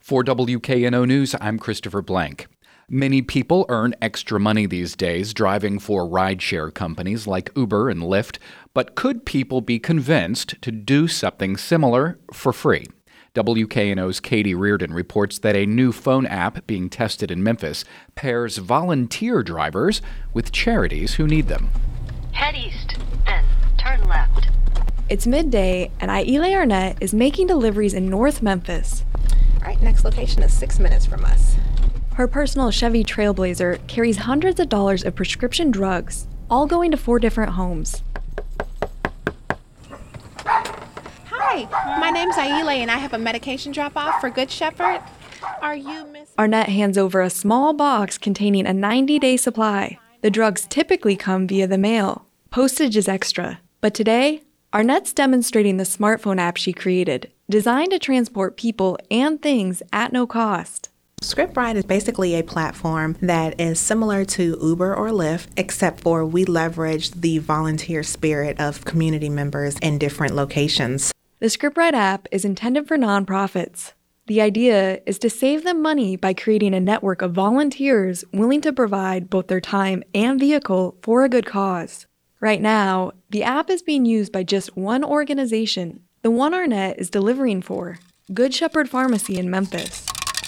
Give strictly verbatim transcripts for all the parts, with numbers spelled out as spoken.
For W K N O News, I'm Christopher Blank. Many people earn extra money these days driving for rideshare companies like Uber and Lyft, but could people be convinced to do something similar for free? W K N O's Katie Reardon reports that a new phone app being tested in Memphis pairs volunteer drivers with charities who need them. Head east, then turn left. It's midday, and Aile Arnett is making deliveries in North Memphis. All right, next location is six minutes from us. Her personal Chevy Trailblazer carries hundreds of dollars of prescription drugs, all going to four different homes. Hi, my name's Aile, and I have a medication drop-off for Good Shepherd. Are you Miss... Arnett hands over a small box containing a ninety-day supply. The drugs typically come via the mail. Postage is extra. But today, Arnett's demonstrating the smartphone app she created, designed to transport people and things at no cost. ScriptRide is basically a platform that is similar to Uber or Lyft, except for we leverage the volunteer spirit of community members in different locations. The ScriptRide app is intended for nonprofits. The idea is to save them money by creating a network of volunteers willing to provide both their time and vehicle for a good cause. Right now, the app is being used by just one organization, the one Arnett is delivering for, Good Shepherd Pharmacy in Memphis.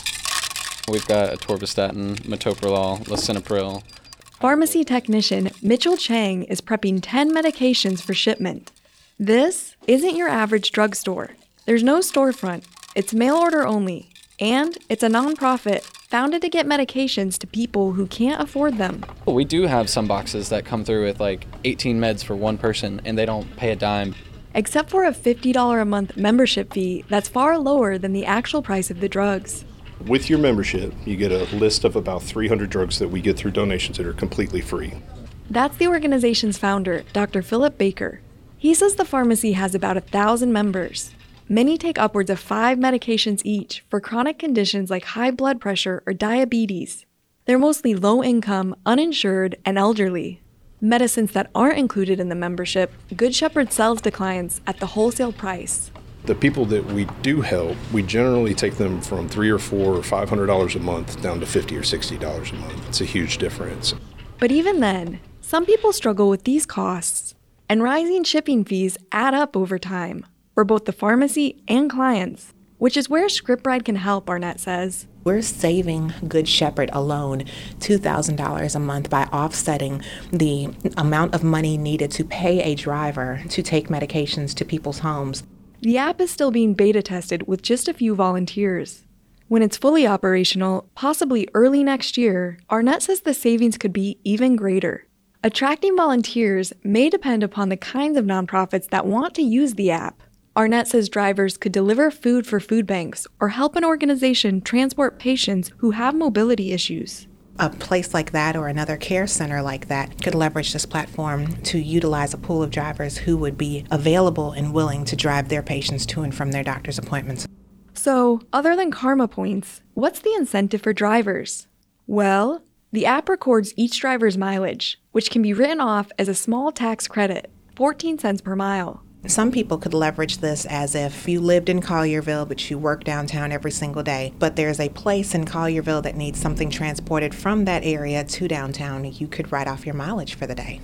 We've got atorvastatin, metoprolol, lisinopril. Pharmacy technician Mitchell Chang is prepping ten medications for shipment. This isn't your average drugstore. There's no storefront. It's mail order only. And it's a nonprofit founded to get medications to people who can't afford them. Well, we do have some boxes that come through with like eighteen meds for one person, and they don't pay a dime. Except for a fifty dollars a month membership fee that's far lower than the actual price of the drugs. With your membership, you get a list of about three hundred drugs that we get through donations that are completely free. That's the organization's founder, Doctor Philip Baker. He says the pharmacy has about a thousand members. Many take upwards of five medications each for chronic conditions like high blood pressure or diabetes. They're mostly low-income, uninsured, and elderly. Medicines that aren't included in the membership, Good Shepherd sells to clients at the wholesale price. The people that we do help, we generally take them from three or four or five hundred dollars a month down to fifty or sixty dollars a month. It's a huge difference. But even then, some people struggle with these costs, and rising shipping fees add up over time for both the pharmacy and clients, which is where ScriptRide can help, Arnett says. We're saving Good Shepherd alone two thousand dollars a month by offsetting the amount of money needed to pay a driver to take medications to people's homes. The app is still being beta tested with just a few volunteers. When it's fully operational, possibly early next year, Arnett says the savings could be even greater. Attracting volunteers may depend upon the kinds of nonprofits that want to use the app. Arnett says drivers could deliver food for food banks or help an organization transport patients who have mobility issues. A place like that or another care center like that could leverage this platform to utilize a pool of drivers who would be available and willing to drive their patients to and from their doctor's appointments. So, other than karma points, what's the incentive for drivers? Well, the app records each driver's mileage, which can be written off as a small tax credit, fourteen cents per mile. Some people could leverage this as if you lived in Collierville, but you work downtown every single day. But there's a place in Collierville that needs something transported from that area to downtown. You could write off your mileage for the day.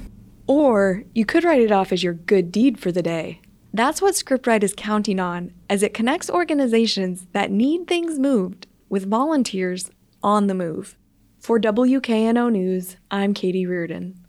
Or you could write it off as your good deed for the day. That's what ScriptRide is counting on, as it connects organizations that need things moved with volunteers on the move. For W K N O News, I'm Katie Reardon.